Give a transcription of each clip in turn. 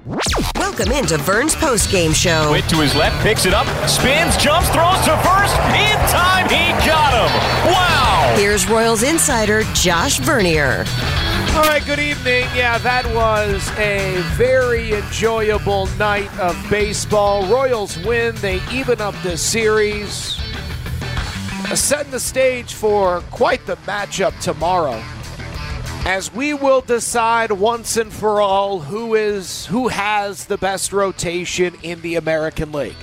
Welcome into Vern's postgame show. Wait to his left, picks it up, spins, jumps, throws to first. In time, he got him. Wow! Here's Royals insider Josh Vernier. All right, good evening. Yeah, that was a very enjoyable night of baseball. Royals win. They even up the series. Setting the stage for quite the matchup tomorrow, as we will decide once and for all who has the best rotation in the American League.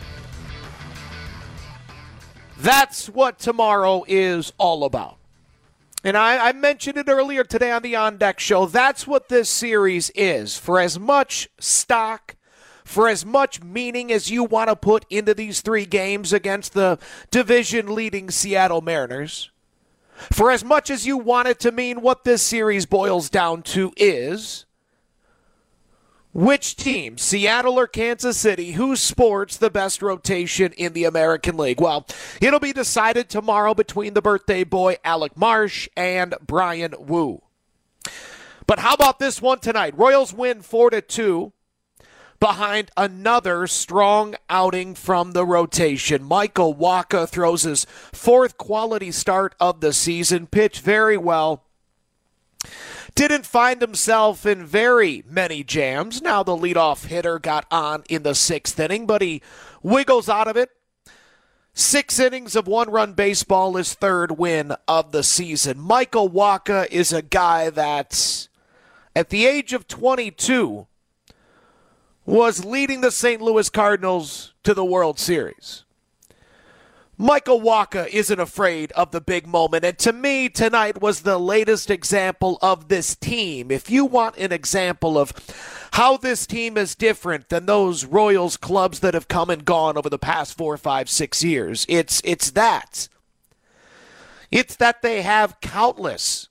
That's what tomorrow is all about. And I mentioned it earlier today on the On Deck show. That's what this series is. For as much stock, for as much meaning as you want to put into these three games against the division-leading Seattle Mariners, for as much as you want it to mean, what this series boils down to is which team, Seattle or Kansas City, who sports the best rotation in the American League? Well, it'll be decided tomorrow between the birthday boy Alec Marsh and Bryan Woo. But how about this one tonight? Royals win 4-2 behind another strong outing from the rotation. Michael Wacha throws his fourth quality start of the season, pitched very well. Didn't find himself in very many jams. Now the leadoff hitter got on in the sixth inning, but he wiggles out of it. 6 innings of one-run baseball, his third win of the season. Michael Wacha is a guy that, at the age of 22, was leading the St. Louis Cardinals to the World Series. Michael Wacha isn't afraid of the big moment, and to me, tonight was the latest example of this team. If you want an example of how this team is different than those Royals clubs that have come and gone over the past 4, 5, 6 years, it's that. It's that they have countless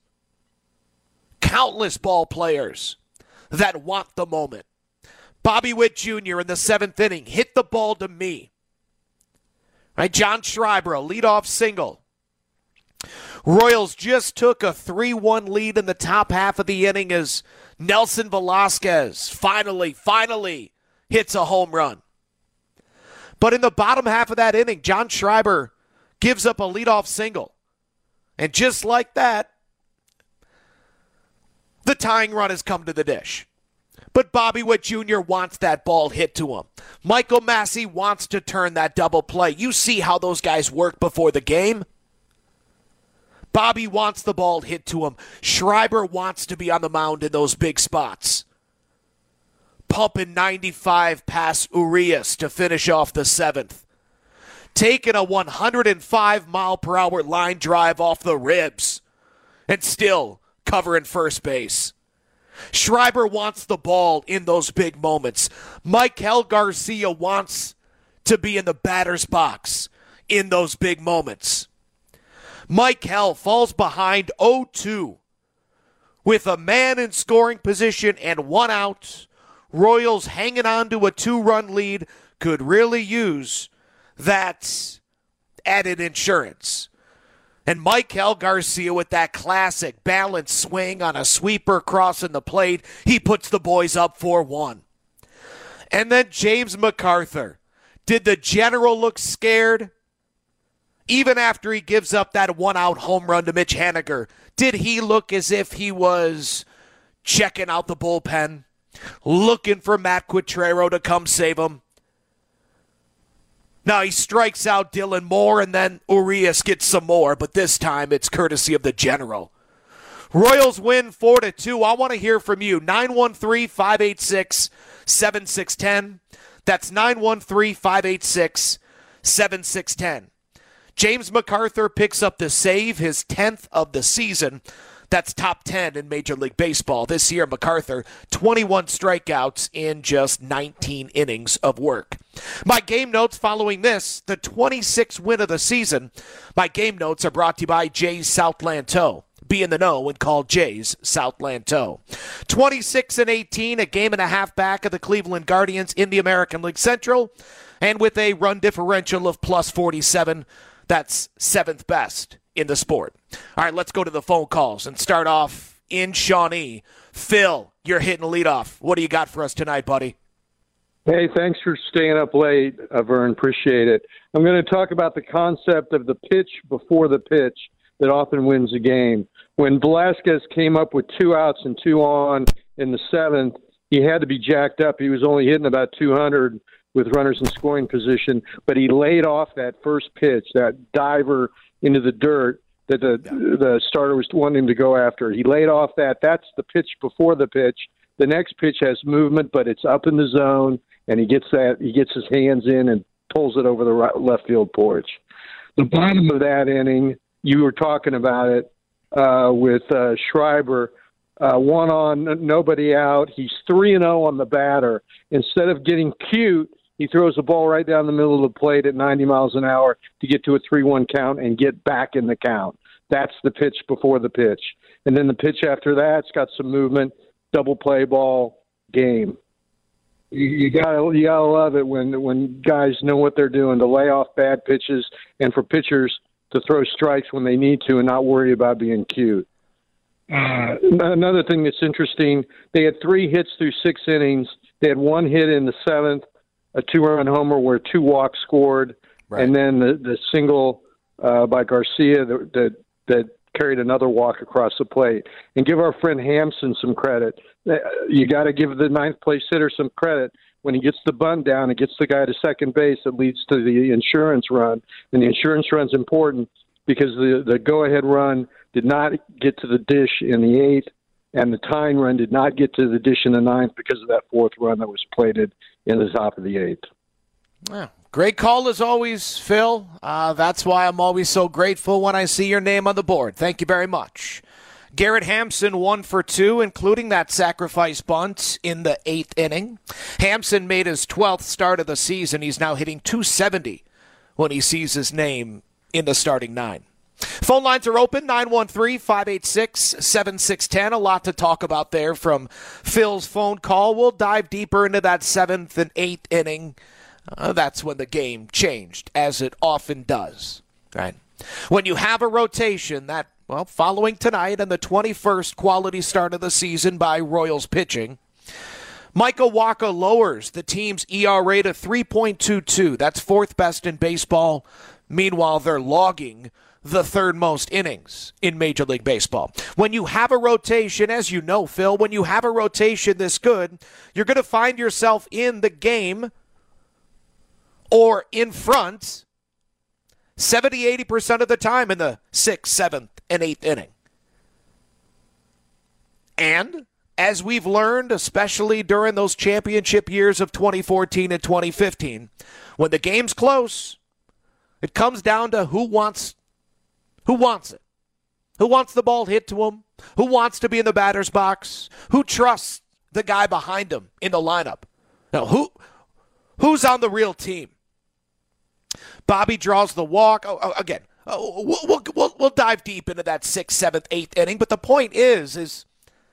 ball players that want the moment. Bobby Witt Jr. in the 7th inning hit the ball to me. Right, John Schreiber, a leadoff single. Royals just took a 3-1 lead in the top half of the inning as Nelson Velasquez finally hits a home run. But in the bottom half of that inning, John Schreiber gives up a leadoff single. And just like that, the tying run has come to the dish. But Bobby Witt Jr. wants that ball hit to him. Michael Massey wants to turn that double play. You see how those guys work before the game. Bobby wants the ball hit to him. Schreiber wants to be on the mound in those big spots. Pumping 95 past Urias to finish off the 7th. Taking a 105-mile-per-hour line drive off the ribs. And still covering first base. Schreiber wants the ball in those big moments. Maikel Garcia wants to be in the batter's box in those big moments. Maikel falls behind 0-2 with a man in scoring position and 1 out. Royals hanging on to a 2-run lead could really use that added insurance. And Maikel Garcia with that classic balanced swing on a sweeper crossing the plate, he puts the boys up 4-1. And then James McArthur. Did the general look scared? Even after he gives up that 1-out home run to Mitch Haniger, did he look as if he was checking out the bullpen, looking for Matt Quatraro to come save him? Now he strikes out Dylan Moore, and then Urias gets some more, but this time it's courtesy of the general. Royals win 4-2. I want to hear from you. 913-586-7610. That's 913-586-7610. James McArthur picks up the save, his 10th of the season. That's top 10 in Major League Baseball. This year, McArthur, 21 strikeouts in just 19 innings of work. My game notes following this, the 26th win of the season. My game notes are brought to you by Jay's Southland Tow. Be in the know and call Jay's Southland Tow. 26-18, a game and a half back of the Cleveland Guardians in the American League Central. And with a run differential of plus 47, that's 7th best in the sport. All right, let's go to the phone calls and start off in Shawnee. Phil, you're hitting leadoff. What do you got for us tonight, buddy? Hey, thanks for staying up late, Vern. Appreciate it. I'm going to talk about the concept of the pitch before the pitch that often wins a game. When Velasquez came up with 2 outs and 2 on in the 7th, he had to be jacked up. He was only hitting about 200 with runners in scoring position, but he laid off that first pitch, that diver into the dirt that the starter was wanting to go after. He laid off that. That's the pitch before the pitch. The next pitch has movement, but it's up in the zone, and he gets his hands in and pulls it over the left field porch. The bottom of that inning, you were talking about it with Schreiber, 1 on, nobody out. He's 3-0 on the batter. Instead of getting cute, he throws the ball right down the middle of the plate at 90 miles an hour to get to a 3-1 count and get back in the count. That's the pitch before the pitch. And then the pitch after that's got some movement, double play ball, game. You gotta love it when guys know what they're doing, to lay off bad pitches and for pitchers to throw strikes when they need to and not worry about being cute. Another thing that's interesting, they had 3 hits through 6 innings. They had 1 hit in the 7th, a 2-run homer where 2 walks scored, right. And then the single by Garcia that carried another walk across the plate. And give our friend Hampson some credit. You got to give the 9th place hitter some credit. When he gets the bunt down, it gets the guy to second base. It leads to the insurance run, and the insurance run's important because the go-ahead run did not get to the dish in the 8th, and the tying run did not get to the dish in the 9th because of that 4th run that was plated in the top of the 8th. Yeah. Great call as always, Phil. That's why I'm always so grateful when I see your name on the board. Thank you very much. Garrett Hampson 1 for 2, including that sacrifice bunt in the 8th inning. Hampson made his 12th start of the season. He's now hitting .270 when he sees his name in the starting 9. Phone lines are open, 913-586-7610. A lot to talk about there from Phil's phone call. We'll dive deeper into that 7th and 8th inning. That's when the game changed, as it often does. Right? When you have a rotation that, following tonight and the 21st quality start of the season by Royals pitching, Michael Wacha lowers the team's ERA to 3.22. That's 4th best in baseball. Meanwhile, they're logging the 3rd most innings in Major League Baseball. When you have a rotation, as you know, Phil, when you have a rotation this good, you're going to find yourself in the game or in front 70-80% of the time in the 6th, 7th, and 8th inning. And as we've learned, especially during those championship years of 2014 and 2015, when the game's close, it comes down to who wants it. Who wants the ball hit to him? Who wants to be in the batter's box? Who trusts the guy behind him in the lineup? Now, who's on the real team? Bobby draws the walk. We'll dive deep into that 6th, 7th, 8th inning. But the point is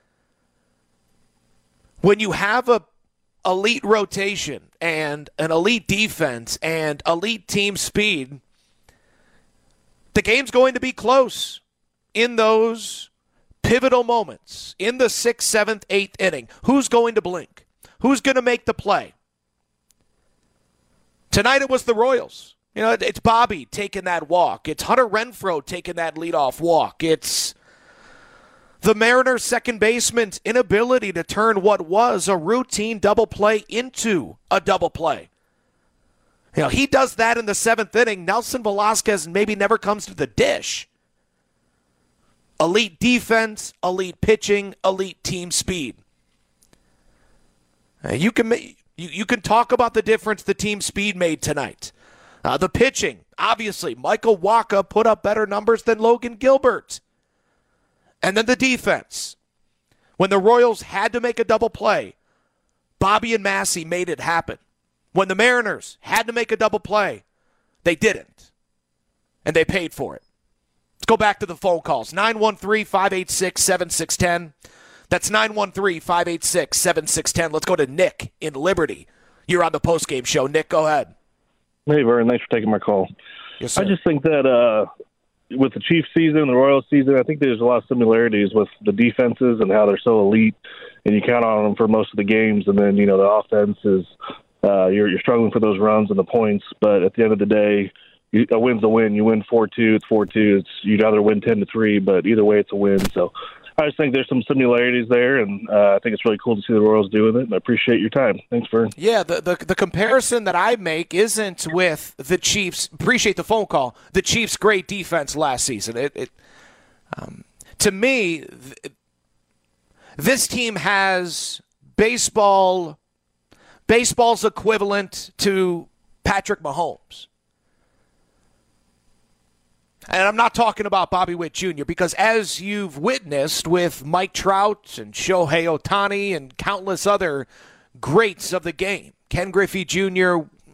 when you have a elite rotation and an elite defense and elite team speed, the game's going to be close in those pivotal moments in the 6th, 7th, 8th inning. Who's going to blink? Who's going to make the play? Tonight it was the Royals. It's Bobby taking that walk. It's Hunter Renfroe taking that leadoff walk. It's the Mariners' second baseman's inability to turn what was a routine double play into a double play. He does that in the 7th inning. Nelson Velasquez maybe never comes to the dish. Elite defense, elite pitching, elite team speed. You can talk about the difference the team speed made tonight. The pitching, obviously, Michael Wacha put up better numbers than Logan Gilbert. And then the defense. When the Royals had to make a double play, Bobby and Massey made it happen. When the Mariners had to make a double play, they didn't. And they paid for it. Let's go back to the phone calls. 913-586-7610. That's 913-586-7610. Let's go to Nick in Liberty. You're on the postgame show. Nick, go ahead. Hey, Vern. Thanks for taking my call. Yes, sir. I just think that with the Chiefs season and the Royals season, I think there's a lot of similarities with the defenses and how they're so elite, and you count on them for most of the games, and then, the offense is you're struggling for those runs and the points. But at the end of the day, a win's a win. You win 4-2, it's 4-2. You'd rather win 10-3, but either way, it's a win. So I just think there's some similarities there, and I think it's really cool to see the Royals doing it, and I appreciate your time. Thanks, Vern. Yeah, the comparison that I make isn't with the Chiefs. Appreciate the phone call. The Chiefs' great defense last season. To me, this team has baseball's equivalent to Patrick Mahomes. And I'm not talking about Bobby Witt Jr. because as you've witnessed with Mike Trout and Shohei Ohtani and countless other greats of the game, Ken Griffey Jr.,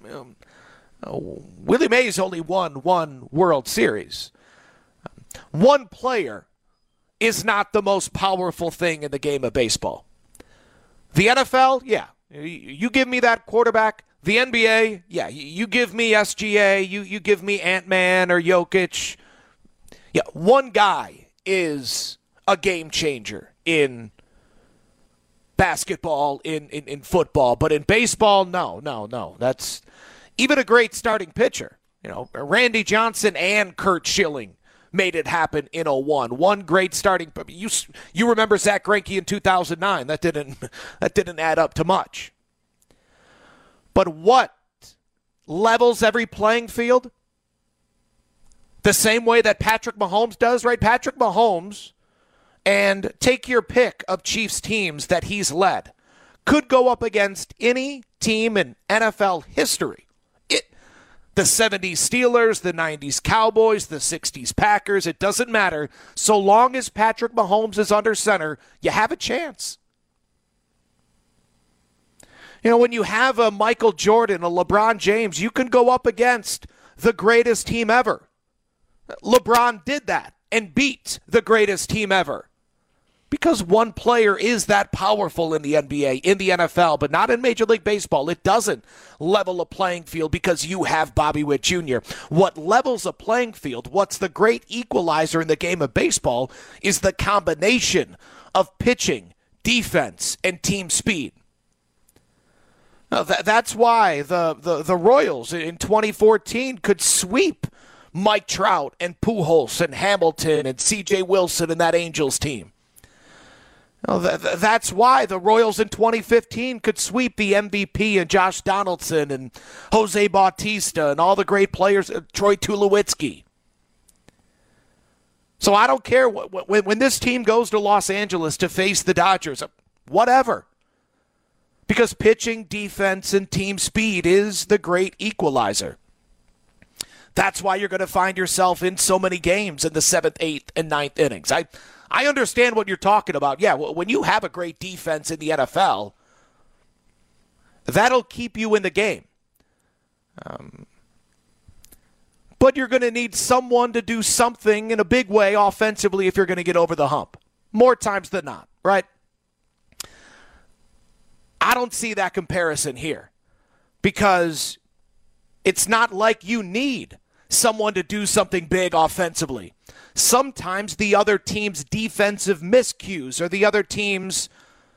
Willie Mays only won one World Series. One player is not the most powerful thing in the game of baseball. The NFL, yeah. You give me that quarterback. The NBA, yeah. You give me SGA. You give me Ant-Man or Jokic. Yeah, one guy is a game changer in basketball, in football. But in baseball, no. That's even a great starting pitcher. Randy Johnson and Curt Schilling made it happen in 01. One great starting. You remember Zach Greinke in 2009. That didn't add up to much. But what levels every playing field? The same way that Patrick Mahomes does, right? Patrick Mahomes, and take your pick of Chiefs teams that he's led, could go up against any team in NFL history. The 70s Steelers, the 90s Cowboys, the 60s Packers, it doesn't matter. So long as Patrick Mahomes is under center, you have a chance. When you have a Michael Jordan, a LeBron James, you can go up against the greatest team ever. LeBron did that and beat the greatest team ever. Because one player is that powerful in the NBA, in the NFL, but not in Major League Baseball. It doesn't level a playing field because you have Bobby Witt Jr. What levels a playing field, what's the great equalizer in the game of baseball, is the combination of pitching, defense, and team speed. Now, that's why the Royals in 2014 could sweep Mike Trout and Pujols and Hamilton and C.J. Wilson and that Angels team. That's why the Royals in 2015 could sweep the MVP and Josh Donaldson and Jose Bautista and all the great players, Troy Tulowitzki. So I don't care when this team goes to Los Angeles to face the Dodgers, whatever. Because pitching, defense, and team speed is the great equalizer. That's why you're going to find yourself in so many games in the 7th, 8th, and 9th innings. I understand what you're talking about. Yeah, when you have a great defense in the NFL, that'll keep you in the game. But you're going to need someone to do something in a big way offensively if you're going to get over the hump. More times than not, right? I don't see that comparison here because it's not like you need someone to do something big offensively. Sometimes the other team's defensive miscues or the other team's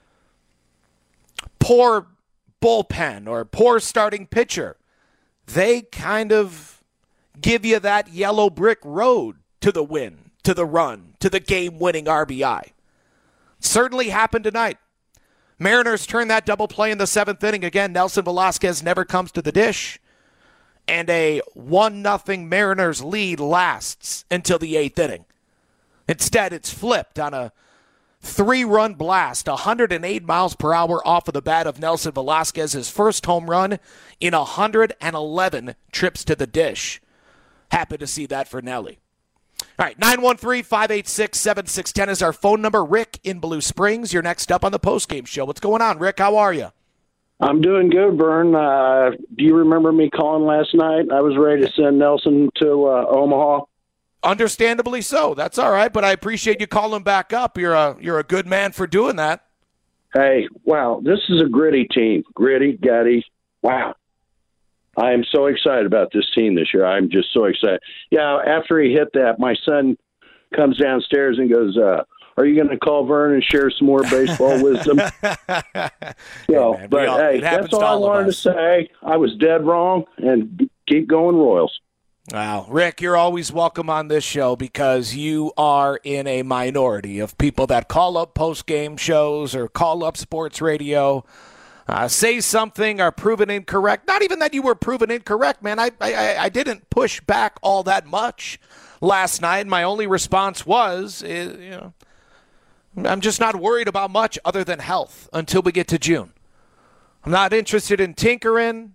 poor bullpen or poor starting pitcher, they kind of give you that yellow brick road to the win, to the run, to the game-winning RBI. Certainly happened tonight. Mariners turn that double play in the 7th inning. Again, Nelson Velasquez never comes to the dish. And a 1-0 Mariners lead lasts until the 8th inning. Instead, it's flipped on a 3-run blast, 108 miles per hour off of the bat of Nelson Velasquez, his first home run in 111 trips to the dish. Happy to see that for Nelly. All right, 913-586-7610 is our phone number. Rick in Blue Springs, you're next up on the postgame show. What's going on, Rick? How are you? I'm doing good, Vern. Do you remember me calling last night? I was ready to send Nelson to Omaha. Understandably so. That's all right, but I appreciate you calling back up. You're a good man for doing that. Hey, wow, this is a gritty team. Gritty, gutty. Wow. I am so excited about this team this year. I'm just so excited. Yeah, after he hit that, my son comes downstairs and goes, are you going to call Vern and share some more baseball wisdom? So, hey, that's all I wanted to say. I was dead wrong, and keep going Royals. Wow. Rick, you're always welcome on this show because you are in a minority of people that call up post-game shows or call up sports radio, say something, are proven incorrect. Not even that you were proven incorrect, man. I didn't push back all that much last night. My only response was, I'm just not worried about much other than health until we get to June. I'm not interested in tinkering.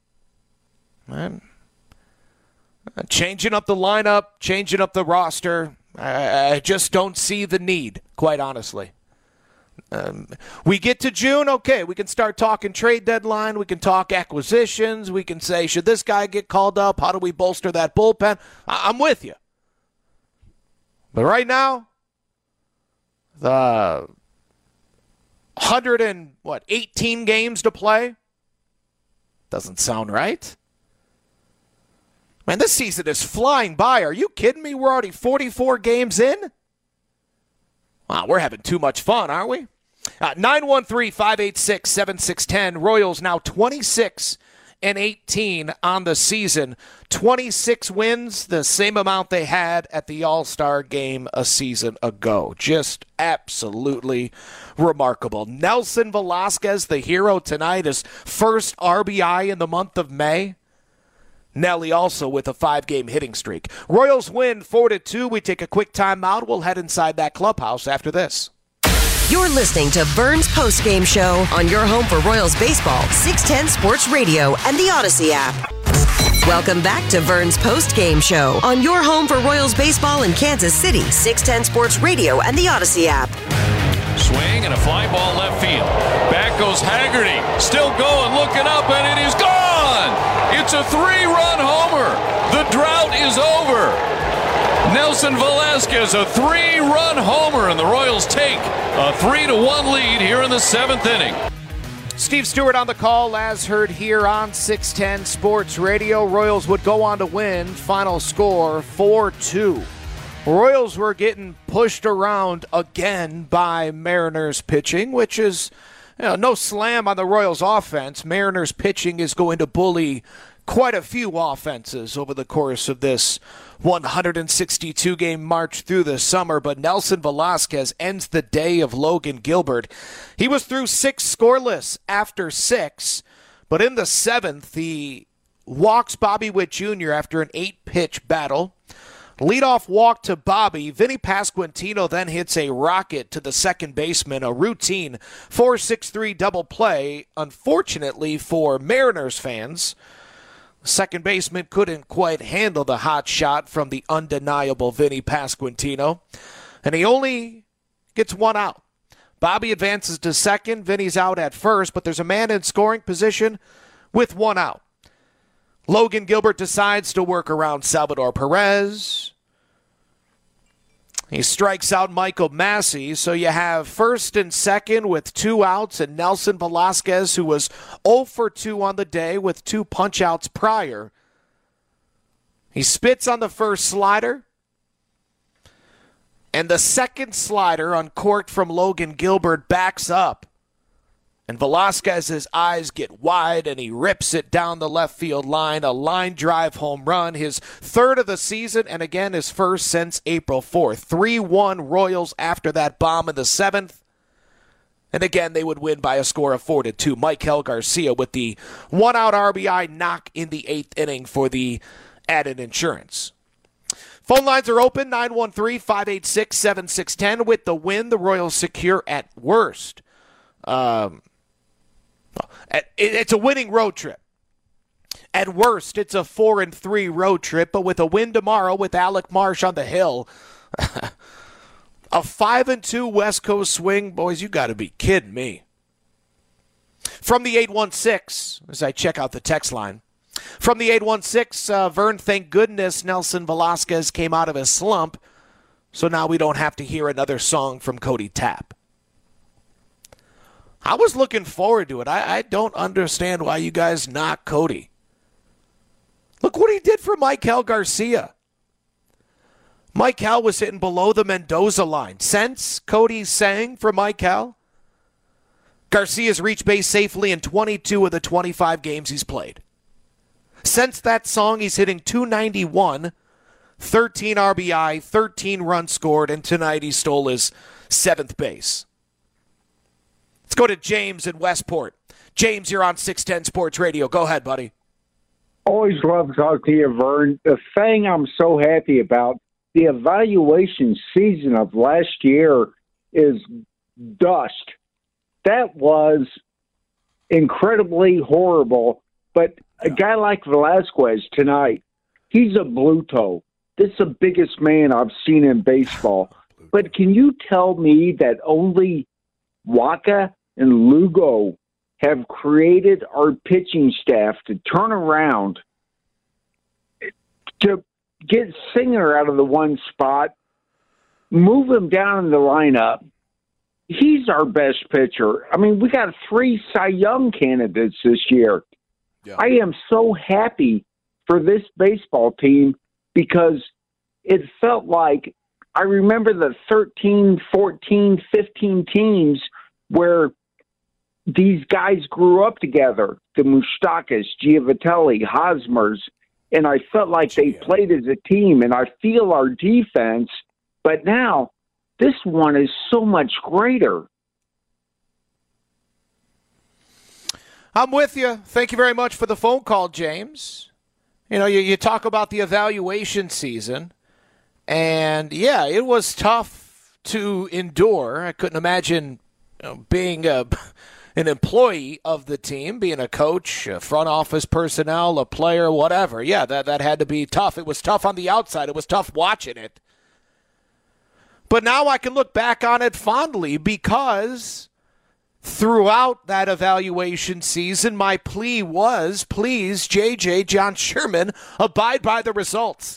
Changing up the lineup, changing up the roster. I just don't see the need, quite honestly. We get to June, okay, we can start talking trade deadline. We can talk acquisitions. We can say, should this guy get called up? How do we bolster that bullpen? I'm with you. But right now, the 18 games to play doesn't sound right. Man, this season is flying by. Are you kidding me? We're already 44 games in? Wow, we're having too much fun, aren't we? 913-586-7610. Royals now 26-18 on the season. 26 wins, the same amount they had at the All-Star game a season ago. Just absolutely remarkable. Nelson Velasquez, the hero tonight, his first RBI in the month of May. Nelly also with a 5-game hitting streak. Royals win 4-2. We take a quick timeout. We'll head inside that clubhouse after this. You're listening to Vern's Postgame Show on your home for Royals baseball, 610 Sports Radio and the Odyssey app. Welcome back to Vern's Postgame Show on your home for Royals baseball in Kansas City, 610 Sports Radio and the Odyssey app. Swing and a fly ball left field. Back goes Haggerty. Still going, looking up, and it is gone! It's a 3-run homer. The drought is over. Nelson Velasquez, a 3-run homer, and the Royals take a 3-1 lead here in the 7th inning. Steve Stewart on the call, as heard here on 610 Sports Radio. Royals would go on to win. Final score 4-2. Royals were getting pushed around again by Mariners pitching, which is no slam on the Royals offense. Mariners pitching is going to bully quite a few offenses over the course of this 162-game march through the summer, but Nelson Velasquez ends the day of Logan Gilbert. He was through 6 scoreless after 6, but in the 7th, he walks Bobby Witt Jr. after an 8-pitch battle. Leadoff walk to Bobby. Vinny Pasquantino then hits a rocket to the second baseman, a routine 4-6-3 double play. Unfortunately for Mariners fans, the second baseman couldn't quite handle the hot shot from the undeniable Vinny Pasquantino, and he only gets 1 out. Bobby advances to second. Vinny's out at first, but there's a man in scoring position with 1 out. Logan Gilbert decides to work around Salvador Perez. He strikes out Michael Massey, so you have first and second with 2 outs, and Nelson Velasquez, who was 0 for 2 on the day with 2 punch-outs prior. He spits on the first slider, and the second slider uncorked from Logan Gilbert backs up. And Velasquez's eyes get wide, and he rips it down the left field line. A line drive home run, his 3rd of the season, and again his first since April 4th. 3-1 Royals after that bomb in the 7th. And again, they would win by a score of 4-2. Michael Garcia with the 1-out RBI knock in the 8th inning for the added insurance. Phone lines are open, 913-586-7610. With the win, the Royals secure at worst. It's a winning road trip. At worst, it's a 4-3 road trip, but with a win tomorrow with Alec Marsh on the hill, a 5-2 West Coast swing, boys, you got to be kidding me. From the 816, as I check out the text line, from the 816, Vern, thank goodness Nelson Velasquez came out of his slump, so now we don't have to hear another song from Cody Tapp. I was looking forward to it. I don't understand why you guys knock Cody. Look what he did for Michael Garcia. Michael was hitting below the Mendoza line. Since Cody sang for Michael, Garcia's reached base safely in 22 of the 25 games he's played. Since that song, he's hitting .291, 13 RBI, 13 runs scored, and tonight he stole his 7th base. Let's go to James in Westport. James, you're on 610 Sports Radio. Go ahead, buddy. Always love to talk to you, Vern. The thing I'm so happy about, the evaluation season of last year is dust. That was incredibly horrible. But a guy like Velasquez tonight, he's a blue toe. This is the biggest man I've seen in baseball. But can you tell me that only Waka and Lugo have created our pitching staff to turn around to get Singer out of the one spot, move him down in the lineup? He's our best pitcher. I mean, we got 3 Cy Young candidates this year. Yeah. I am so happy for this baseball team because it felt like I remember the 13, 14, 15 teams where these guys grew up together, the Moustakas, Giovitelli, Hosmers, and I felt like they played as a team, and I feel our defense, but now this one is so much greater. I'm with you. Thank you very much for the phone call, James. You know, you talk about the evaluation season, and, yeah, it was tough to endure. I couldn't imagine being an employee of the team, being a coach, a front office personnel, a player, whatever. Yeah, that had to be tough. It was tough on the outside. It was tough watching it. But now I can look back on it fondly because throughout that evaluation season, my plea was, please, JJ, John Sherman, abide by the results.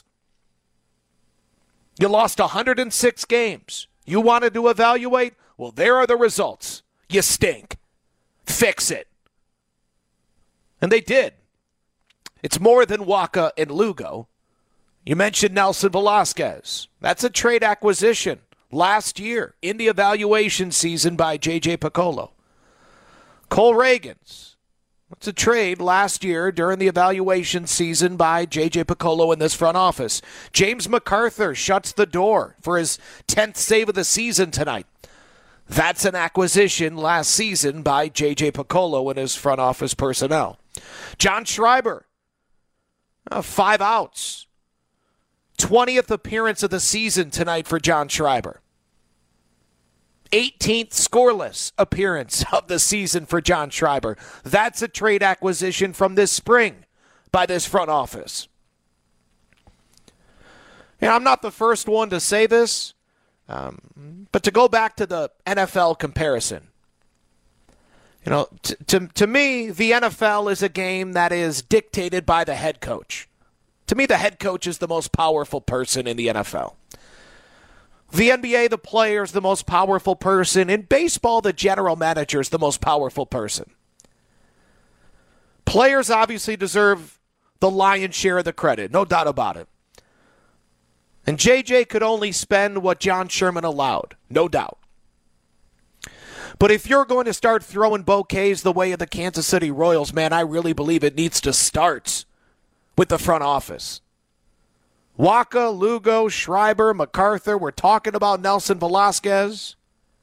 You lost 106 games. You wanted to evaluate? Well, there are the results. You stink. Fix it. And they did. It's more than Waka and Lugo. You mentioned Nelson Velasquez. That's a trade acquisition last year in the evaluation season by J.J. Picollo. Cole Reagans. That's a trade last year during the evaluation season by J.J. Picollo in this front office. James MacArthur shuts the door for his 10th save of the season tonight. That's an acquisition last season by J.J. Picollo and his front office personnel. John Schreiber, 5 outs. 20th appearance of the season tonight for John Schreiber. 18th scoreless appearance of the season for John Schreiber. That's a trade acquisition from this spring by this front office. And I'm not the first one to say this, but to go back to the NFL comparison, you know, to me, the NFL is a game that is dictated by the head coach. To me, the head coach is the most powerful person in the NFL. The NBA, the player, is the most powerful person. In baseball, the general manager is the most powerful person. Players obviously deserve the lion's share of the credit, no doubt about it. And JJ could only spend what John Sherman allowed, no doubt. But if you're going to start throwing bouquets the way of the Kansas City Royals, man, I really believe it needs to start with the front office. Waka, Lugo, Schreiber, MacArthur, we're talking about Nelson Velasquez.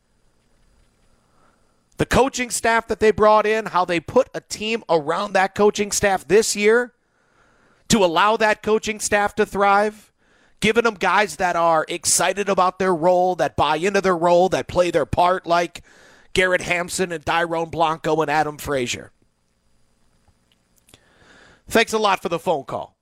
The coaching staff that they brought in, how they put a team around that coaching staff this year to allow that coaching staff to thrive, giving them guys that are excited about their role, that buy into their role, that play their part, like Garrett Hampson and Dyrone Blanco and Adam Frazier. Thanks a lot for the phone call.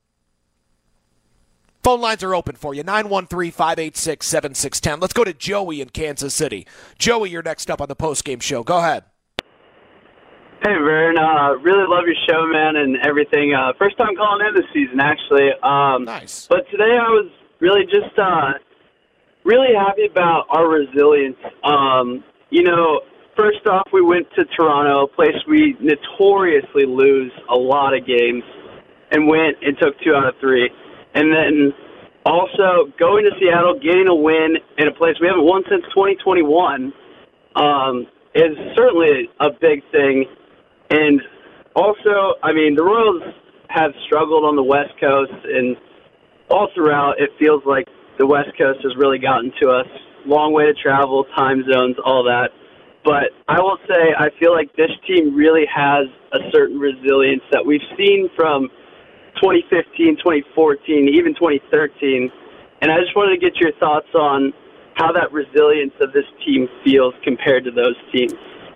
Phone lines are open for you, 913-586-7610. Let's go to Joey in Kansas City. Joey, you're next up on the postgame show. Go ahead. Hey, Vern. Really love your show, man, and everything. First time calling in this season, actually. Nice. But today I was really just really happy about our resilience. You know, first off, we went to Toronto, a place we notoriously lose a lot of games, and went and took 2 out of 3. And then Also, going to Seattle, getting a win in a place we haven't won since 2021 is certainly a big thing. And also, I mean, the Royals have struggled on the West Coast, and all throughout it feels like the West Coast has really gotten to us. Long way to travel, time zones, all that. But I will say I feel like this team really has a certain resilience that we've seen from 2015, 2014, even 2013. And I just wanted to get your thoughts on how that resilience of this team feels compared to those teams.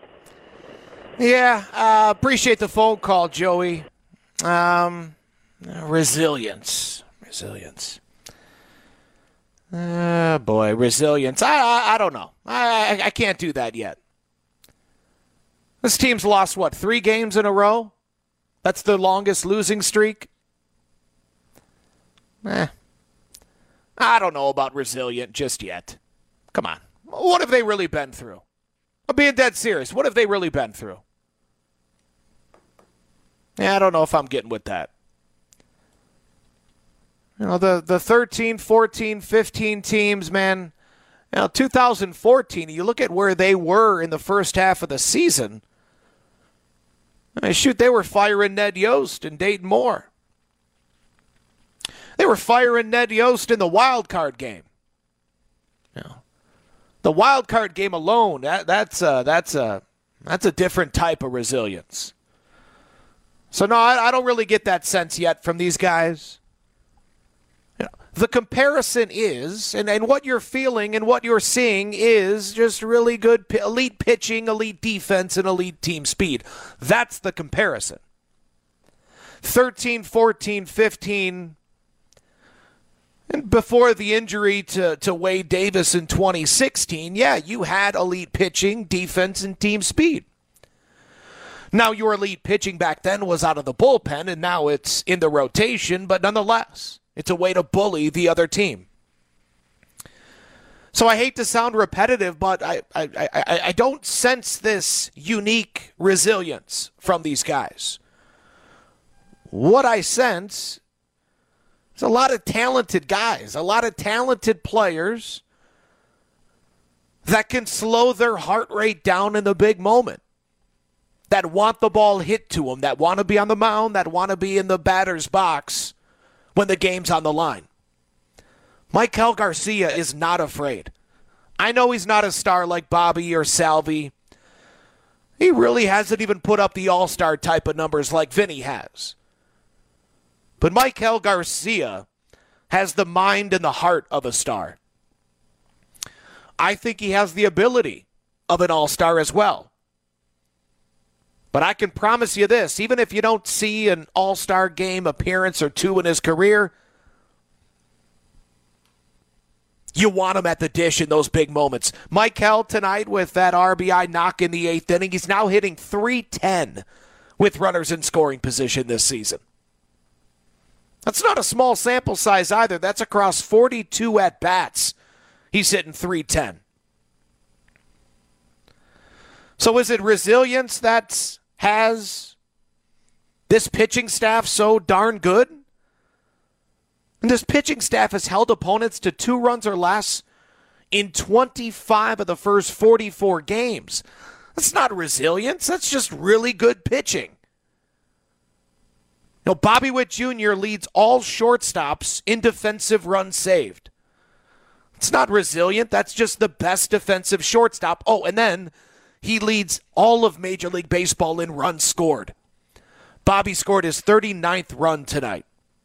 Yeah, appreciate the phone call, Joey. Resilience. Boy, resilience. I don't know. I can't do that yet. This team's lost, 3 games in a row? That's the longest losing streak? I don't know about resilient just yet. Come on. What have they really been through? I'm being dead serious. What have they really been through? Yeah, I don't know if I'm getting with that. You know, the 13, 14, 15 teams, man, 2014, you look at where they were in the first half of the season. I mean, shoot, they were firing Ned Yost and Dayton Moore. They were firing Ned Yost in the wild card game. The wild card game alone, that's a different type of resilience. So no, I don't really get that sense yet from these guys. The comparison is, and what you're feeling and what you're seeing is just really good elite pitching, elite defense, and elite team speed. That's the comparison. 13, 14, 15, and before the injury to Wade Davis in 2016, yeah, you had elite pitching, defense, and team speed. Now, your elite pitching back then was out of the bullpen, and now it's in the rotation, but nonetheless, it's a way to bully the other team. So I hate to sound repetitive, but I don't sense this unique resilience from these guys. What I sense is a lot of talented guys, a lot of talented players that can slow their heart rate down in the big moment, that want the ball hit to them, that want to be on the mound, that want to be in the batter's box when the game's on the line. Maikel Garcia is not afraid. I know he's not a star like Bobby or Salvi. He really hasn't even put up the all-star type of numbers like Vinny has. But Maikel Garcia has the mind and the heart of a star. I think he has the ability of an all-star as well. But I can promise you this, even if you don't see an all-star game appearance or 2 in his career, you want him at the dish in those big moments. Maikel tonight with that RBI knock in the 8th inning, he's now hitting .310 with runners in scoring position this season. That's not a small sample size either. That's across 42 at-bats. He's hitting .310. So is it resilience that has this pitching staff so darn good? And this pitching staff has held opponents to 2 runs or less in 25 of the first 44 games. That's not resilience. That's just really good pitching. You know, Bobby Witt Jr. leads all shortstops in defensive runs saved. It's not resilient. That's just the best defensive shortstop. Oh, and then he leads all of Major League Baseball in runs scored. Bobby scored his 39th run tonight.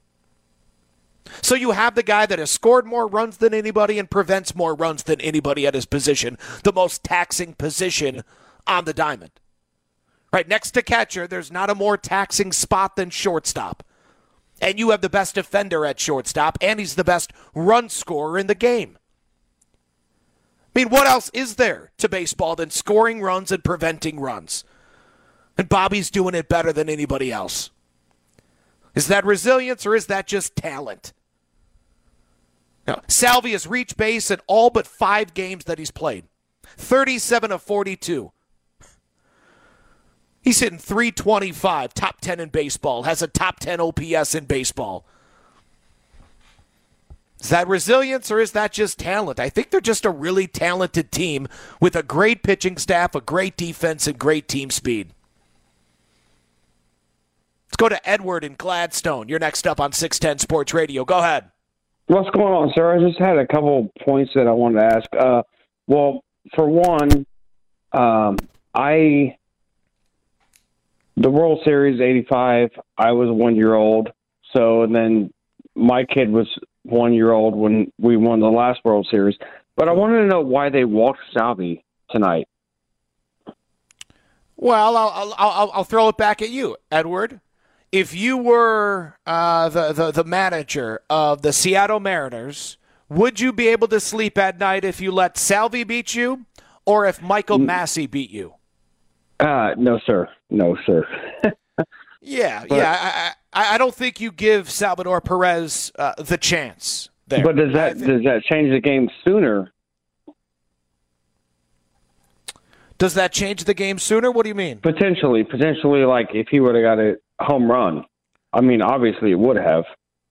So you have the guy that has scored more runs than anybody and prevents more runs than anybody at his position, the most taxing position on the diamond. Right next to catcher, there's not a more taxing spot than shortstop. And you have the best defender at shortstop, and he's the best run scorer in the game. I mean, what else is there to baseball than scoring runs and preventing runs? And Bobby's doing it better than anybody else. Is that resilience or is that just talent? Now, Salvi has reached base in all but 5 games that he's played. 37 of 42. He's hitting .325, top 10 in baseball, has a top 10 OPS in baseball. Is that resilience or is that just talent? I think they're just a really talented team with a great pitching staff, a great defense, and great team speed. Let's go to Edward in Gladstone. You're next up on 610 Sports Radio. Go ahead. What's going on, sir? I just had a couple points that I wanted to ask. Well, for one, the World Series 85, I was a 1-year-old. So, and then my kid was 1-year-old when we won the last World Series. But I wanted to know why they walked Salvi tonight. Well, I'll throw it back at you, Edward. If you were the manager of the Seattle Mariners, would you be able to sleep at night if you let Salvi beat you or if Michael Massey beat you? No, sir. No, sir. I don't think you give Salvador Perez the chance there. But does that change the game sooner? Does that change the game sooner? What do you mean? Potentially, like if he would have got a home run. I mean, obviously it would have.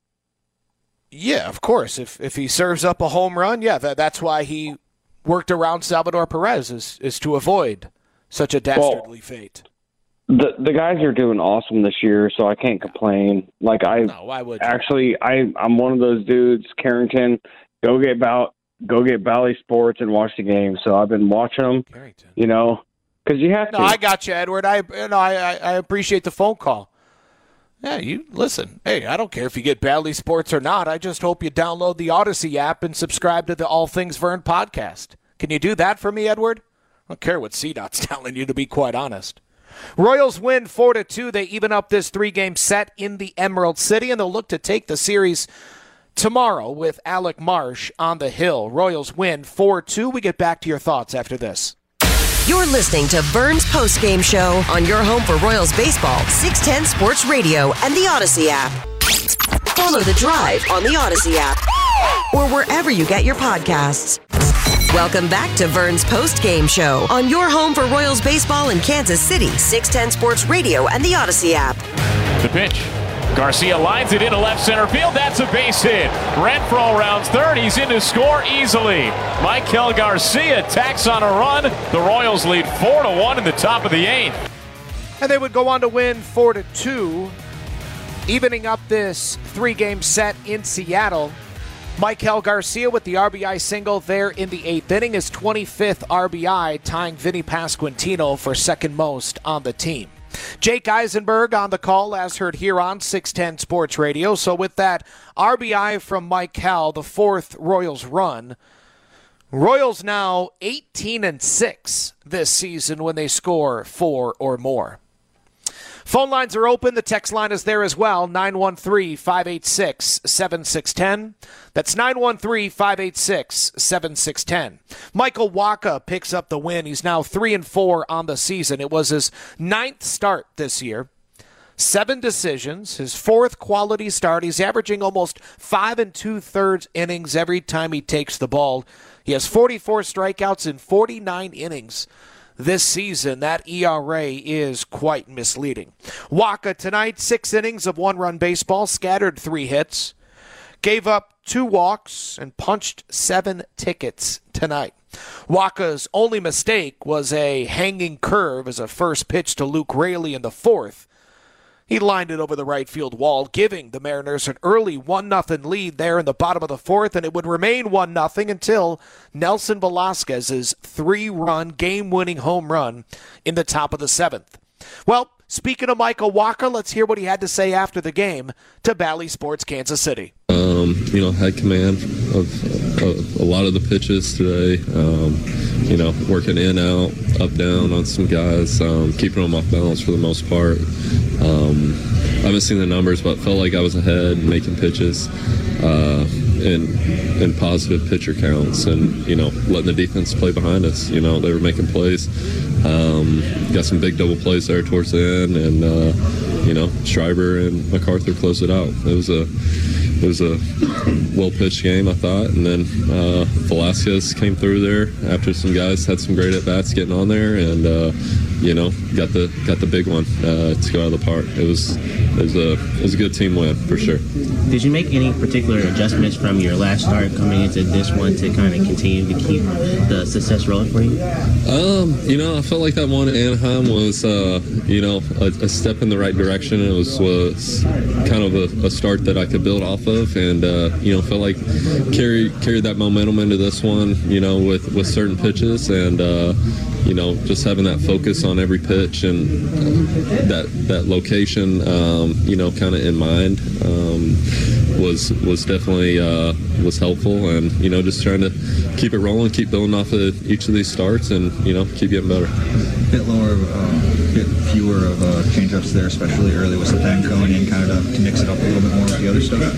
Yeah, of course. If he serves up a home run, that's why he worked around Salvador Perez is to avoid such a dastardly fate. The guys are doing awesome this year, so I can't complain. Like why would you? Actually, I'm one of those dudes, Carrington. Go get Bally Sports and watch the game. So I've been watching them. Carrington. You know, because you have to. No, I got you, Edward. I appreciate the phone call. Yeah, you listen. Hey, I don't care if you get Bally Sports or not. I just hope you download the Odyssey app and subscribe to the All Things Vern podcast. Can you do that for me, Edward? I don't care what CDOT's telling you, to be quite honest. Royals win 4-2. They even up this 3-game set in the Emerald City, and they'll look to take the series tomorrow with Alec Marsh on the hill. Royals win 4-2. We get back to your thoughts after this. You're listening to Vern's postgame show on your home for Royals baseball, 610 Sports Radio and the Odyssey app. Follow The Drive on the Odyssey app or wherever you get your podcasts. Welcome back to Vern's postgame show on your home for Royals baseball in Kansas City, 610 Sports Radio and the Odyssey app. The pitch. Garcia lines it into left center field. That's a base hit. Renfroe rounds third. He's in to score easily. Michael Garcia tacks on a run. The Royals lead 4-1 in the top of the 8th. And they would go on to win 4-2, evening up this 3-game set in Seattle. Michael Garcia with the RBI single there in the 8th inning, his 25th RBI, tying Vinny Pasquantino for second most on the team. Jake Eisenberg on the call, as heard here on 610 Sports Radio. So with that RBI from Michael, the 4th Royals run, Royals now 18-6 this season when they score 4 or more. Phone lines are open. The text line is there as well, 913-586-7610. That's 913-586-7610. Michael Wacha picks up the win. He's now 3-4 on the season. It was his 9th start this year. 7 decisions, his 4th quality start. He's averaging almost 5 2/3 innings every time he takes the ball. He has 44 strikeouts in 49 innings. This season, that ERA is quite misleading. Wacha tonight, 6 innings of 1-run baseball, scattered 3 hits, gave up 2 walks, and punched 7 tickets tonight. Wacha's only mistake was a hanging curve as a first pitch to Luke Raley in the 4th. He lined it over the right field wall, giving the Mariners an early 1-0 lead there in the bottom of the 4th, and it would remain 1-0 until Nelson Velasquez's 3-run game-winning home run in the top of the 7th. Well, speaking of Michael Wacha, let's hear what he had to say after the game to Bally Sports Kansas City. Had command of a lot of the pitches today. Working in, out, up, down on some guys, keeping them off balance for the most part. I haven't seen the numbers, but felt like I was ahead, making pitches in positive pitcher counts, and letting the defense play behind us. They were making plays. Got some big double plays there towards the end, and Schreiber and MacArthur closed it out. It was a well-pitched game, I thought, and then Velasquez came through there after some guys had some great at-bats getting on there, and got the big one to go out of the park. It was a good team win for sure. Did you make any particular adjustments from your last start coming into this one to kind of continue to keep the success rolling for you? I felt like that one at Anaheim was a step in the right direction. It was kind of a start that I could build off of, and felt like carried that momentum into this one, with certain pitches, and just having that focus on every pitch and that location, kind of in mind, was definitely was helpful, and just trying to keep it rolling, keep building off of each of these starts, and keep getting better. Bit lower, bit fewer of change-ups there, especially early. Was that going in kind of to mix it up a little bit more with the other stuff?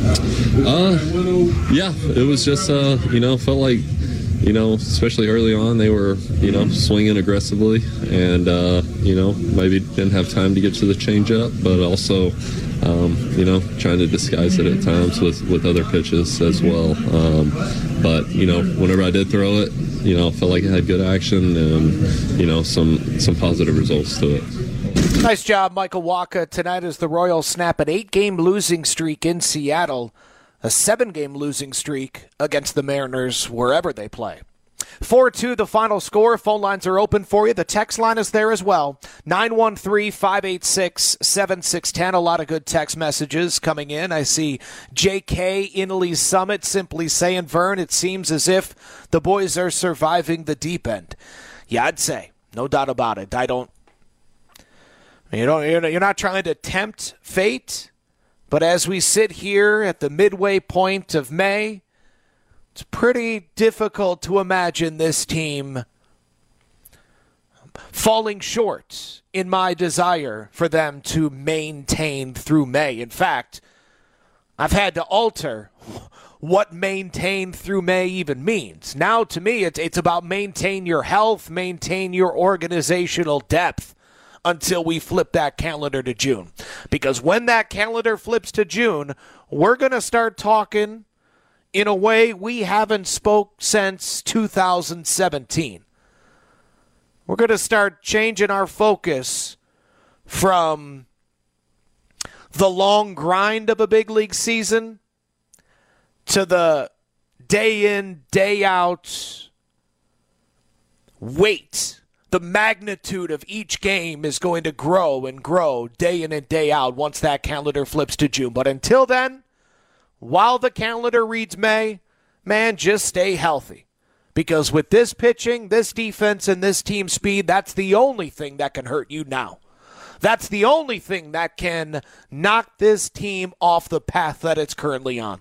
Yeah, it was just felt like, especially early on, they were, swinging aggressively, and, maybe didn't have time to get to the changeup, but also, trying to disguise it at times with other pitches as well. But, whenever I did throw it, I felt like it had good action and, some positive results to it. Nice job, Michael Wacha. Tonight as the Royals snap an 8-game losing streak in Seattle, a 7-game losing streak against the Mariners wherever they play. 4-2 the final score. Phone lines are open for you. The text line is there as well. 913-586-7610. A lot of good text messages coming in. I see J.K. in Lee's Summit simply saying, Vern, it seems as if the boys are surviving the deep end. Yeah, I'd say. No doubt about it. You're not trying to tempt fate, but as we sit here at the midway point of May, it's pretty difficult to imagine this team falling short in my desire for them to maintain through May. In fact, I've had to alter what maintain through May even means. Now, to me, it's about maintain your health, maintain your organizational depth until we flip that calendar to June. Because when that calendar flips to June, we're going to start talking in a way we haven't spoke since 2017. We're going to start changing our focus from the long grind of a big league season to the day in, day out weight. The magnitude of each game is going to grow and grow day in and day out once that calendar flips to June. But until then, while the calendar reads May, man, just stay healthy. Because with this pitching, this defense, and this team speed, that's the only thing that can hurt you now. That's the only thing that can knock this team off the path that it's currently on.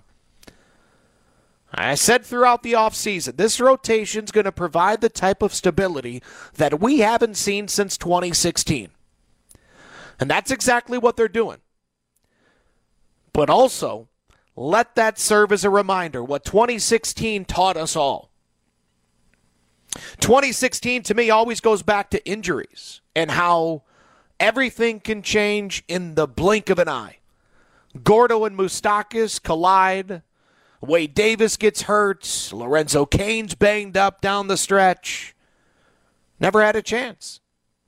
I said throughout the offseason, this rotation's going to provide the type of stability that we haven't seen since 2016. And that's exactly what they're doing. But also, let that serve as a reminder what 2016 taught us all. 2016, to me, always goes back to injuries and how everything can change in the blink of an eye. Gordo and Moustakas collide. Wade Davis gets hurt. Lorenzo Cain's banged up down the stretch. Never had a chance.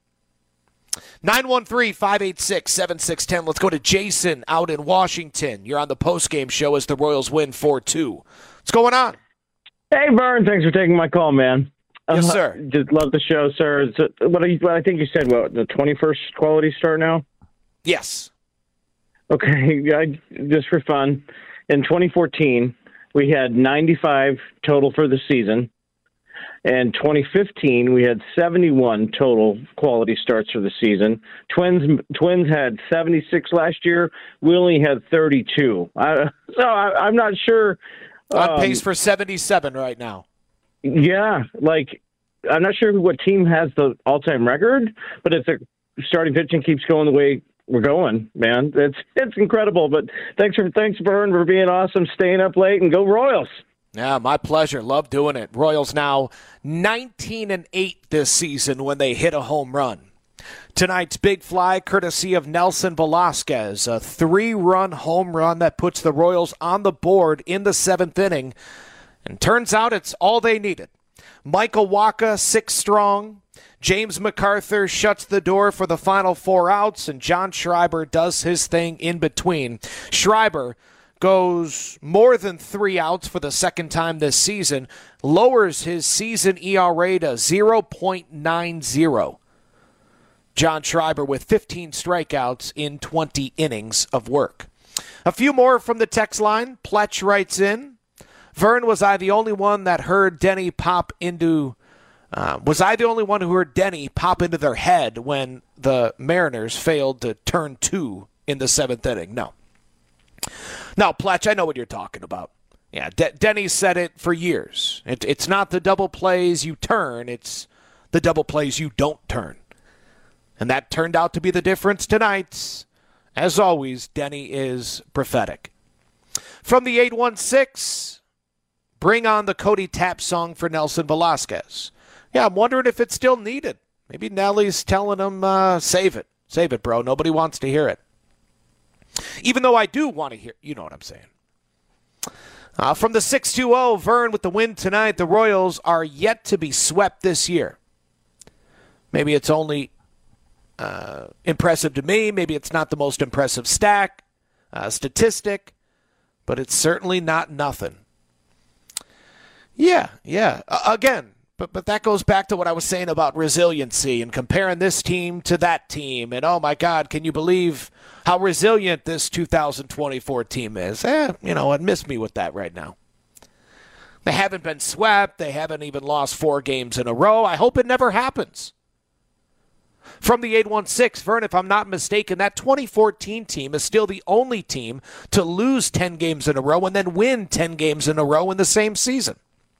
913-586-7610. Let's go to Jason out in Washington. You're on the postgame show as the Royals win 4-2. What's going on? Hey, Vern. Thanks for taking my call, man. Yes, sir. Just love the show, sir. What I think you said, the 21st quality start now? Yes. Okay, just for fun. In 2014, we had 95 total for the season. And 2015, we had 71 total quality starts for the season. Twins had 76 last year. We only had 32. So I'm not sure. On pace for 77 right now. Yeah, I'm not sure what team has the all-time record, but if the starting pitching keeps going the way we're going, man, it's incredible. But thanks, Vern, for being awesome, staying up late, and go Royals. Yeah, my pleasure. Love doing it. Royals now 19-8 this season when they hit a home run. Tonight's big fly, courtesy of Nelson Velasquez, a 3-run home run that puts the Royals on the board in the 7th inning. And turns out it's all they needed. Michael Wacha, 6 strong. James MacArthur shuts the door for the final 4 outs, and John Schreiber does his thing in between. Schreiber goes more than 3 outs for the second time this season, lowers his season ERA to 0.90. John Schreiber with 15 strikeouts in 20 innings of work. A few more from the text line. Pletch writes in, Vern, was I the only one that heard Denny pop into was I the only one who heard Denny pop into their head when the Mariners failed to turn 2 in the 7th inning? No. No, Pletch, I know what you're talking about. Yeah, Denny said it for years. It's not the double plays you turn, it's the double plays you don't turn. And that turned out to be the difference tonight. As always, Denny is prophetic. From the 816, bring on the Cody Tapp song for Nelson Velasquez. Yeah, I'm wondering if it's still needed. Maybe Nelly's telling him, save it. Save it, bro. Nobody wants to hear it. Even though I do want to hear, you know what I'm saying. From the 620, Vern, with the win tonight, the Royals are yet to be swept this year. Maybe it's only impressive to me. Maybe it's not the most impressive statistic, but it's certainly not nothing. Yeah. Again, but that goes back to what I was saying about resiliency and comparing this team to that team. And, oh, my God, can you believe how resilient this 2024 team is? Miss me with that right now. They haven't been swept. They haven't even lost 4 games in a row. I hope it never happens. From the 816, Vern, if I'm not mistaken, that 2014 team is still the only team to lose 10 games in a row and then win 10 games in a row in the same season.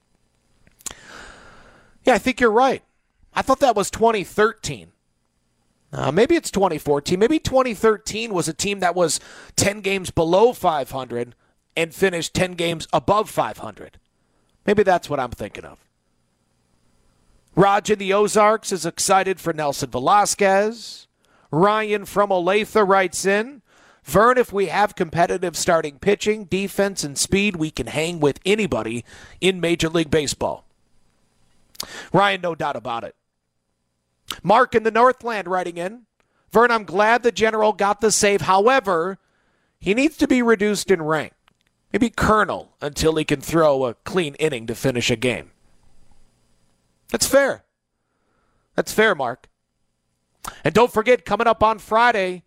Yeah, I think you're right. I thought that was 2013. Maybe it's 2014. Maybe 2013 was a team that was 10 games below 500 and finished 10 games above 500. Maybe that's what I'm thinking of. Raj in the Ozarks is excited for Nelson Velasquez. Ryan from Olathe writes in, Vern, if we have competitive starting pitching, defense, and speed, we can hang with anybody in Major League Baseball. Ryan, no doubt about it. Mark in the Northland writing in, Vern, I'm glad the General got the save. However, he needs to be reduced in rank. Maybe Colonel until he can throw a clean inning to finish a game. That's fair. That's fair, Mark. And don't forget, coming up on Friday,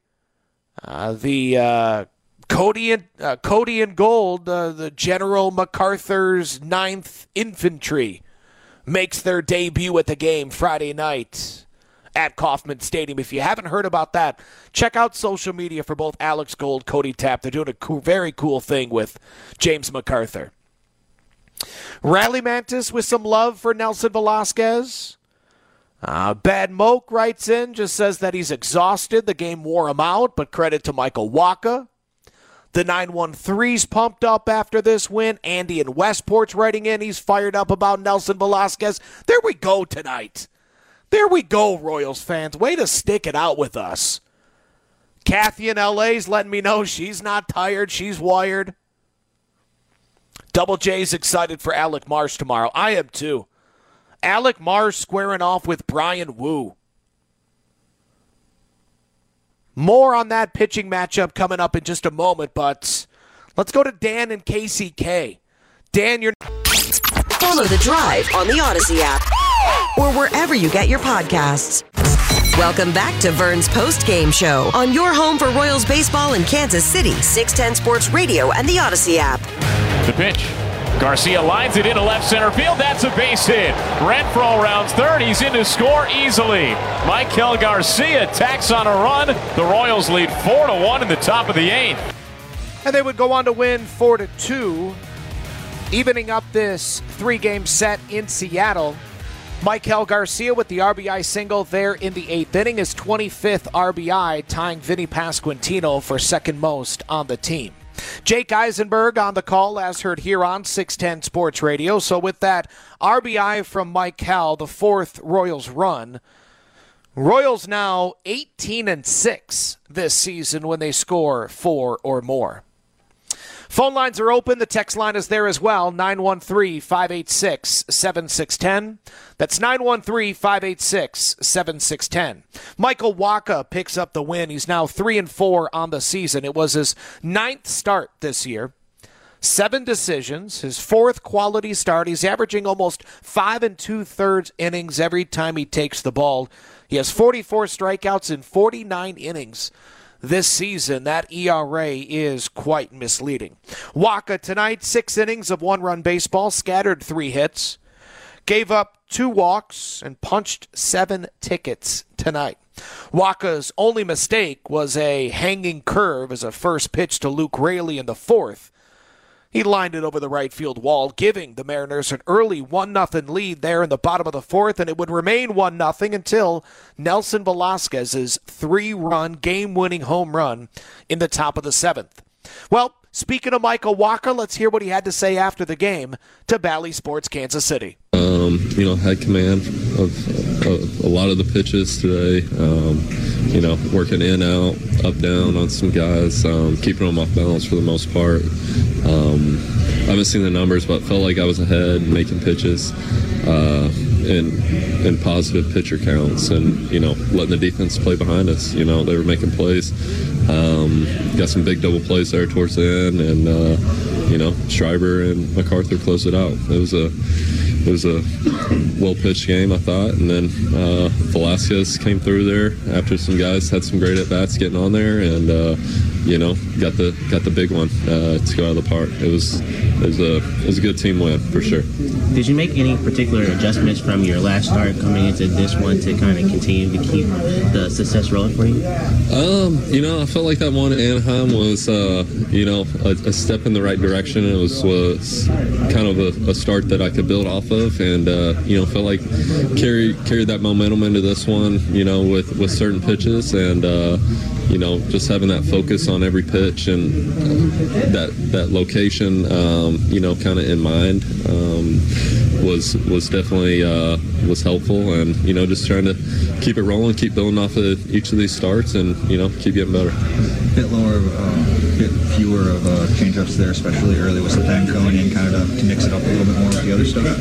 the Cody and Gold, the General MacArthur's 9th Infantry, makes their debut at the game Friday night at Kauffman Stadium. If you haven't heard about that, check out social media for both Alex Gold, Cody Tapp. They're doing a very cool thing with James MacArthur. Rally Mantis with some love for Nelson Velasquez. Bad Moke writes in, just says that he's exhausted. The game wore him out, but credit to Michael Wacha. The 913's pumped up after this win. Andy in Westport's writing in. He's fired up about Nelson Velasquez. There we go tonight. There we go, Royals fans. Way to stick it out with us. Kathy in LA's letting me know she's not tired. She's wired. Double J's excited for Alec Marsh tomorrow. I am too. Alec Marsh squaring off with Brian Wu. More on that pitching matchup coming up in just a moment, but let's go to Dan and KCK. Dan, you're... Follow The Drive on the Odyssey app or wherever you get your podcasts. Welcome back to Vern's Post-Game Show on your home for Royals baseball in Kansas City, 610 Sports Radio and the Odyssey app. The pitch. Garcia lines it into left center field. That's a base hit. Renfroe rounds third. He's in to score easily. Michael Garcia tacks on a run. The Royals lead 4-1 in the top of the 8th. And they would go on to win 4-2, evening up this 3-game set in Seattle. Michael Garcia with the RBI single there in the 8th inning, his 25th RBI, tying Vinny Pasquantino for second most on the team. Jake Eisenberg on the call, as heard here on 610 Sports Radio. So with that RBI from Mike Cal, the 4th Royals run, Royals now 18-6 this season when they score 4 or more. Phone lines are open. The text line is there as well, 913-586-7610. That's 913-586-7610. Michael Wacha picks up the win. He's now 3-4 on the season. It was his 9th start this year. 7 decisions, his 4th quality start. He's averaging almost 5 2/3 innings every time he takes the ball. He has 44 strikeouts in 49 innings. This season, that ERA is quite misleading. Wacha tonight, 6 innings of 1-run baseball, scattered 3 hits, gave up 2 walks, and punched 7 tickets tonight. Wacha's only mistake was a hanging curve as a first pitch to Luke Raley in the 4th. He lined it over the right field wall, giving the Mariners an early 1-0 lead there in the bottom of the 4th, and it would remain 1-0 until Nelson Velasquez's 3-run game-winning home run in the top of the 7th. Well, speaking of Michael Wacha, let's hear what he had to say after the game to Bally Sports Kansas City. Had command of a lot of the pitches today. Working in, out, up, down on some guys, keeping them off balance for the most part. I haven't seen the numbers, but felt like I was ahead, making pitches in positive pitcher counts, and letting the defense play behind us. They were making plays. Got some big double plays there towards the end, and Schreiber and MacArthur closed it out. It was a well-pitched game, I thought, and then Velasquez came through there after some guys had some great at-bats getting on there, and got the big one to go out of the park. It was a good team win for sure. Did you make any particular adjustments from your last start coming into this one to kind of continue to keep the success rolling for you? I felt like that one at Anaheim was a step in the right direction. It was kind of a start that I could build off of, and felt like carried that momentum into this one, with certain pitches, and just having that focus on every pitch and that location, kind of in mind, was definitely was helpful, and just trying to keep it rolling, keep building off of each of these starts, and keep getting better. Bit lower, bit fewer of change-ups there, especially early with Satan going in, kind of to mix it up a little bit more with the other stuff.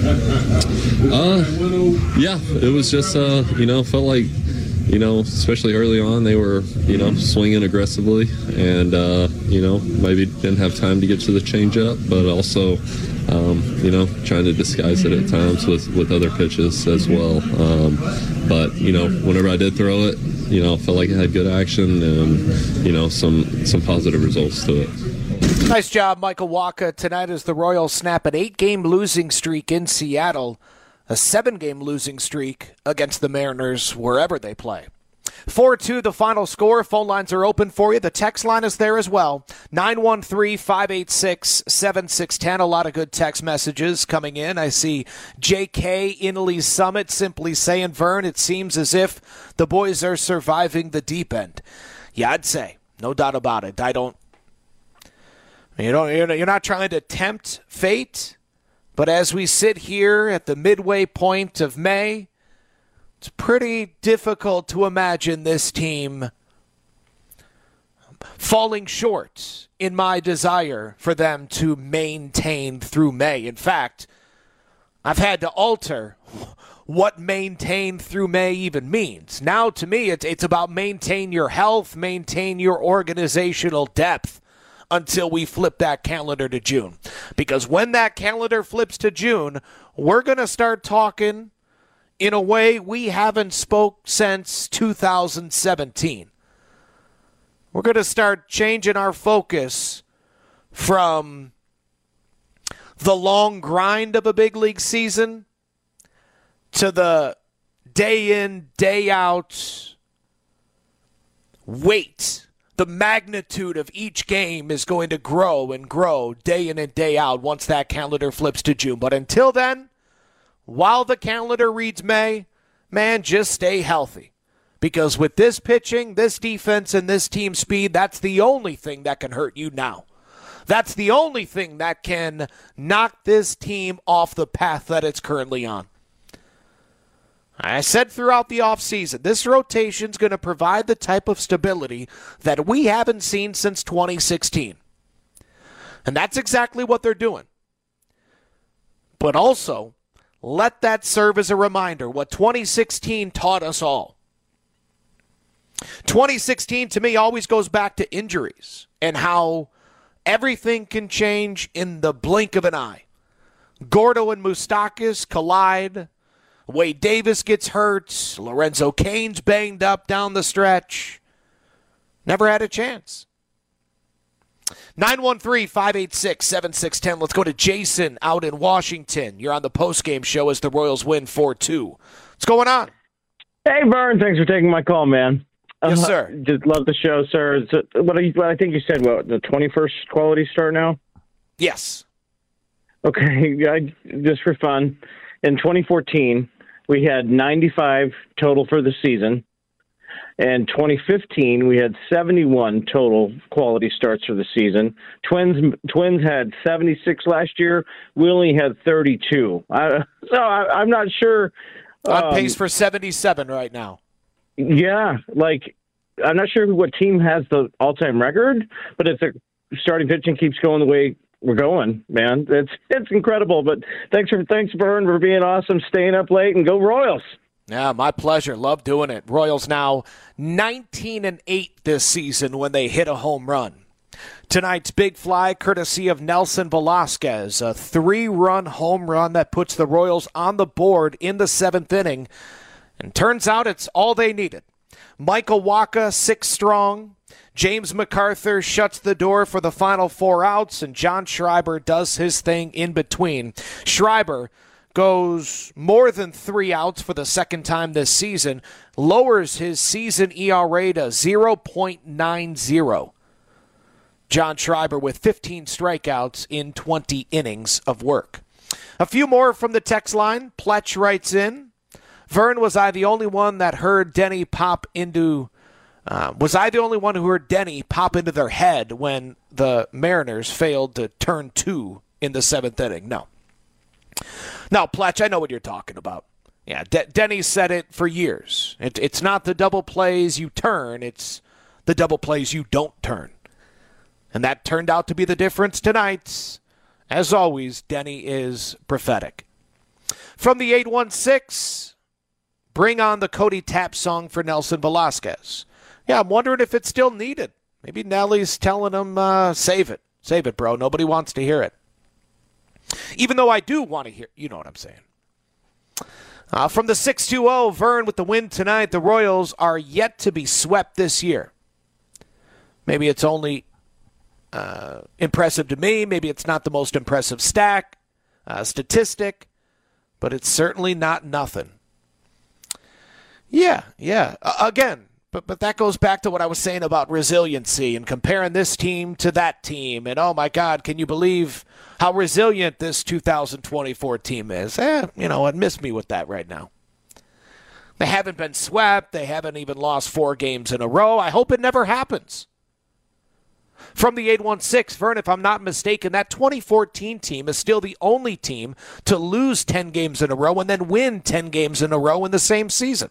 Yeah, it was just felt like, especially early on, they were, swinging aggressively, and, maybe didn't have time to get to the changeup, but also, trying to disguise it at times with other pitches as well. But whenever I did throw it, felt like it had good action and, some positive results to it. Nice job, Michael Wacha. Tonight as the Royals snap an 8-game losing streak in Seattle, a 7-game losing streak against the Mariners wherever they play. 4-2 the final score. Phone lines are open for you. The text line is there as well. 913-586-7610. A lot of good text messages coming in. I see J.K. in Lee's Summit simply saying, Vern, it seems as if the boys are surviving the deep end. Yeah, I'd say. No doubt about it. You're not trying to tempt fate, but as we sit here at the midway point of May, it's pretty difficult to imagine this team falling short in my desire for them to maintain through May. In fact, I've had to alter what maintain through May even means. Now, to me, it's about maintain your health, maintain your organizational depth until we flip that calendar to June. Because when that calendar flips to June, we're going to start talking in a way we haven't spoke since 2017. We're going to start changing our focus from the long grind of a big league season to the day in, day out wait. The magnitude of each game is going to grow and grow day in and day out once that calendar flips to June. But until then, while the calendar reads May, man, just stay healthy. Because with this pitching, this defense, and this team speed, that's the only thing that can hurt you now. That's the only thing that can knock this team off the path that it's currently on. I said throughout the offseason, this rotation's going to provide the type of stability that we haven't seen since 2016. And that's exactly what they're doing. But also, let that serve as a reminder what 2016 taught us all. 2016, to me, always goes back to injuries and how everything can change in the blink of an eye. Gordo and Moustakas collide. Wade Davis gets hurt. Lorenzo Cain's banged up down the stretch. Never had a chance. 913-586-7610. Let's go to Jason out in Washington. You're on the postgame show as the Royals win 4-2. What's going on? Hey, Vern. Thanks for taking my call, man. Yes, sir. Just love the show, sir. What I think you said, the 21st quality start now? Yes. Okay, just for fun. In 2014, we had 95 total for the season. In 2015, we had 71 total quality starts for the season. Twins had 76 last year. We only had 32. I'm not sure. On pace for 77 right now. Yeah, I'm not sure what team has the all-time record, but if the starting pitching keeps going the way we're going, man, it's incredible. But thanks, Vern, for being awesome, staying up late, and go Royals. Yeah, my pleasure. Love doing it. Royals now 19-8 this season when they hit a home run. Tonight's big fly, courtesy of Nelson Velasquez, a 3-run home run that puts the Royals on the board in the 7th inning. And turns out it's all they needed. Michael Wacha, 6 strong. James MacArthur shuts the door for the final 4 outs, and John Schreiber does his thing in between. Schreiber goes more than 3 outs for the second time this season, lowers his season ERA to 0.90. John Schreiber with 15 strikeouts in 20 innings of work. A few more from the text line. Pletch writes in, Vern, was I the only one who heard Denny pop into their head when the Mariners failed to turn 2 in the 7th inning? No. Now, Pletch, I know what you're talking about. Yeah, Denny said it for years. It's not the double plays you turn, it's the double plays you don't turn. And that turned out to be the difference tonight. As always, Denny is prophetic. From the 816, bring on the Cody Tapp song for Nelson Velasquez. Yeah, I'm wondering if it's still needed. Maybe Nelly's telling him, save it. Save it, bro. Nobody wants to hear it. Even though I do want to hear, you know what I'm saying. From the 620, Vern, with the win tonight, the Royals are yet to be swept this year. Maybe it's only impressive to me. Maybe it's not the most impressive statistic, but it's certainly not nothing. Yeah. Again, but that goes back to what I was saying about resiliency and comparing this team to that team. And, oh, my God, can you believe how resilient this 2024 team is? Miss me with that right now. They haven't been swept. They haven't even lost 4 games in a row. I hope it never happens. From the 816, Vern, if I'm not mistaken, that 2014 team is still the only team to lose 10 games in a row and then win 10 games in a row in the same season.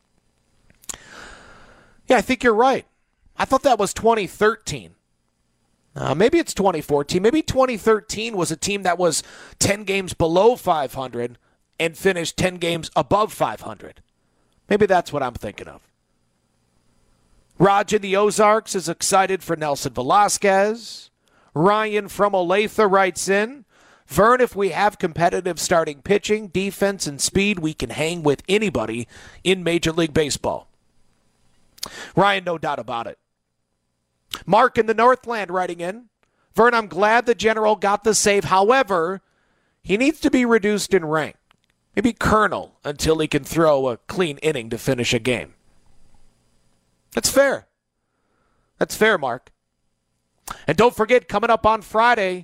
Yeah, I think you're right. I thought that was 2013. Maybe it's 2014. Maybe 2013 was a team that was 10 games below 500 and finished 10 games above 500. Maybe that's what I'm thinking of. Raj in the Ozarks is excited for Nelson Velasquez. Ryan from Olathe writes in, Vern, if we have competitive starting pitching, defense, and speed, we can hang with anybody in Major League Baseball. Ryan, no doubt about it. Mark in the Northland writing in, Vern, I'm glad the General got the save. However, he needs to be reduced in rank. Maybe Colonel until he can throw a clean inning to finish a game. That's fair. That's fair, Mark. And don't forget, coming up on Friday,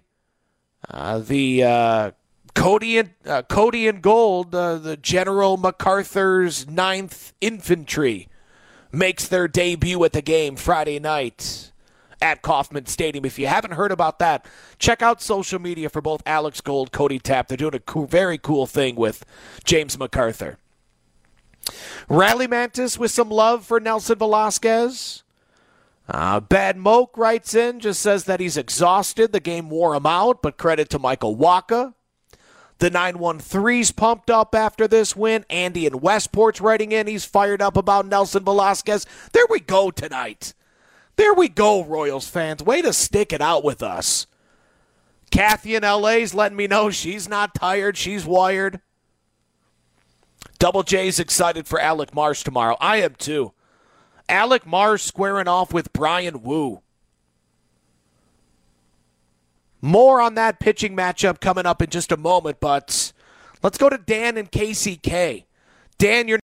the Cody and Gold, the General MacArthur's 9th Infantry, makes their debut at the game Friday night at Kauffman Stadium. If you haven't heard about that, check out social media for both Alex Gold, Cody Tapp. They're doing a very cool thing with James MacArthur. Rally Mantis with some love for Nelson Velasquez. Bad Moke writes in, just says that he's exhausted. The game wore him out, but credit to Michael Waka. The 913's pumped up after this win. Andy in Westport's writing in. He's fired up about Nelson Velasquez. There we go tonight. There we go, Royals fans. Way to stick it out with us. Kathy in LA's letting me know she's not tired. She's wired. Double J's excited for Alec Marsh tomorrow. I am too. Alec Marsh squaring off with Brian Wu. More on that pitching matchup coming up in just a moment, but let's go to Dan and KCK. Dan, you're